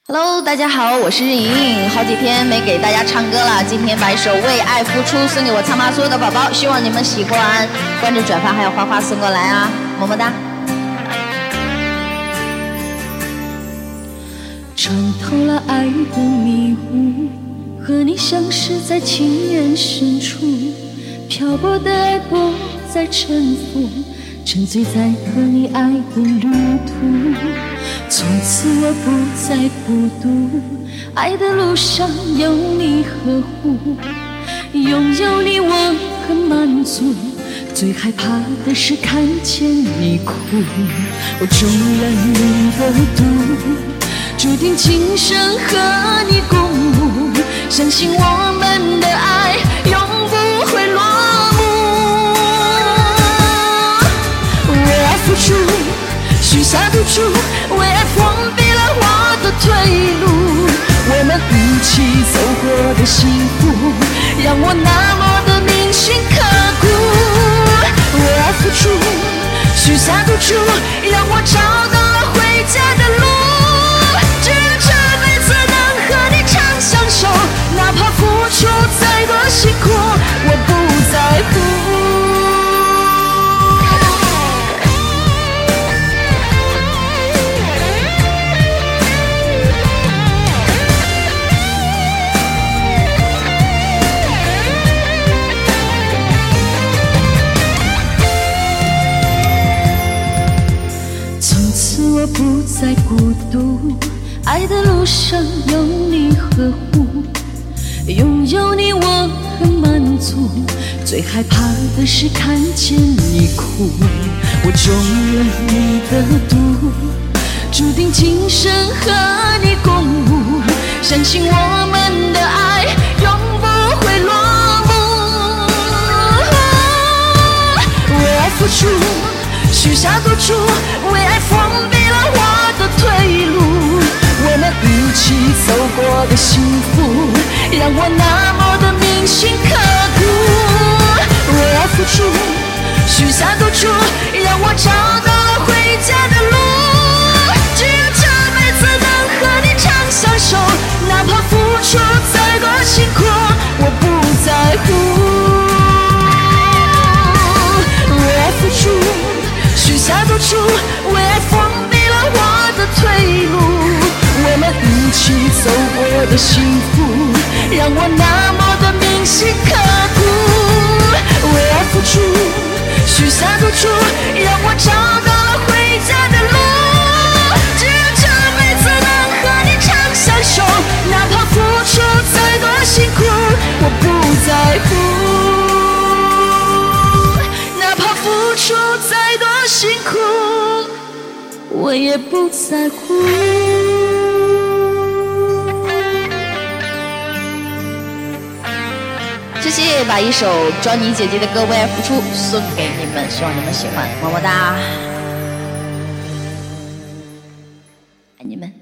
Hello， 大家好，我是日莹，好几天没给大家唱歌了，今天把一首《为爱付出》送给我苍妈所有的宝宝，希望你们喜欢，关注、转发还有花花送过来啊，么么哒。 穿透了爱的迷雾，和你相识在情缘深处，漂泊的爱不再沉浮，沉醉在和你爱的旅途。从此我不再孤独，爱的路上有你呵护，拥有你我很满足，最害怕的是看见你哭。我中了你的毒，注定今生和你共舞，相信我们的爱永不会落幕。为爱付出，许下赌注，为爱封闭了我的退路。我们一起走过的幸福，让我那么的铭心刻骨。为爱付出，许下赌注，让我找到了回家的路。只愿这辈子能和你长相守，哪怕付出再多辛苦，我不在乎。我不再孤独，爱的路上有你呵护，拥有你我很满足，最害怕的是看见你哭。我中了你的毒，注定今生和你共舞，相信我们的爱永不会落幕。为爱付出，许下赌注，为爱封闭了我的退路。我们一起走过的幸福，让我那么的铭心刻骨。为爱付出，许下赌注，让我找到了回家的路。只有这辈子能和你长相守，哪怕付出再多辛苦，我不在乎。为爱付出，许下赌注，为爱封闭了我的退路。我们一起走过的幸福，让我那么的铭心刻骨。为爱付出，许下赌注，让我找到了回家的路。只有这辈子能和你长相守，哪怕付出再多辛苦，我不在乎。哪怕付出再多辛苦，我也不在乎。 谢谢，把一首庄妮姐姐的歌《为爱付出》送给你们，希望你们喜欢，么么哒，爱你们。